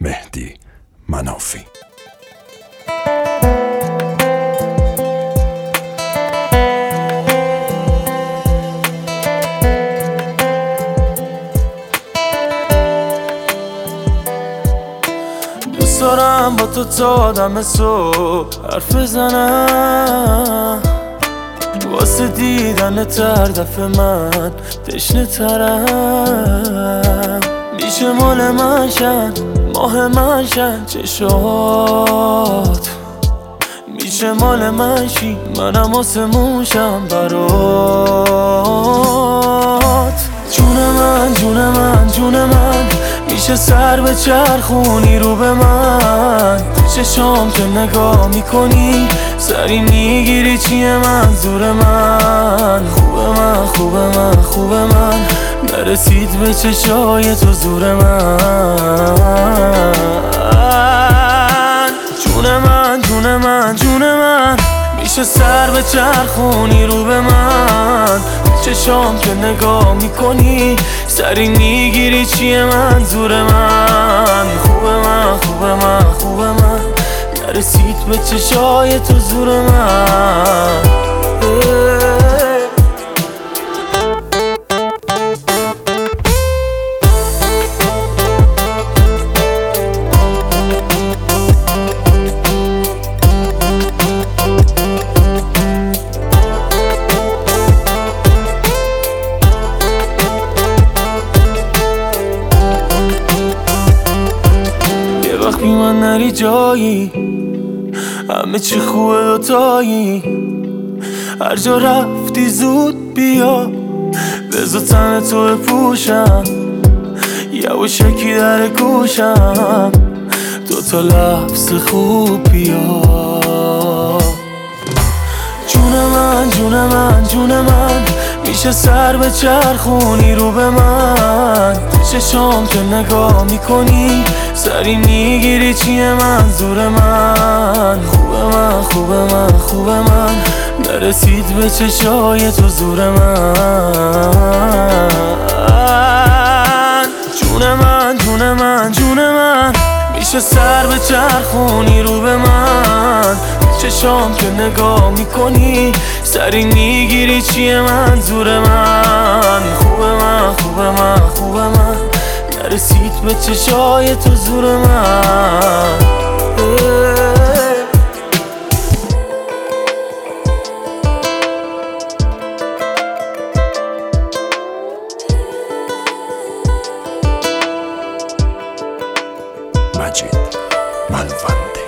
مهدی منافی. دوست دارم با تو تا دم صبح حرف بزنم، واسه دیدن هر دفعه من تشنه ترم. میشه مال من شن، ماه من شن چشات، میشه مال من شی منم آسمون شم برات. جون من جون من جون من، میشه سر به چرخونی رو به من، چشام که نگاه میکنی سری میگیری چیه منظور من. خوبه من خوبه من خوبه من، نرسید به چشای تو زور من. جون من جون من جون من، میشه سر به چرخونی رو به من، چشام که نگاه میکنی سری میگیری چیه منظور من. خوبه من خوبه من خوبه من، نرسید به چشای تو زور من. وقتی من نری جایی همه چی خوبه دوتایی، هر جا رفتی زود بیا بذار تن تو بپوشم، یواشکی در گوشم دوتا لحظه خوب بیا. جون من جون من جون من، میشه سر به چرخونی رو به من، چشام که نگاه میکنی سری میگیری چیه منظور من. خوبه من خوبه من خوبه من، نرسید به چشای تو زور من. جون من جون من جون من، میشه سر به چرخونی رو به من، چشام که نگاه میکنی سری میگیری چیه منظور من. خوبه من خوبه من خوبه من، نرسید به چشای تو زور من. مجید ملونده.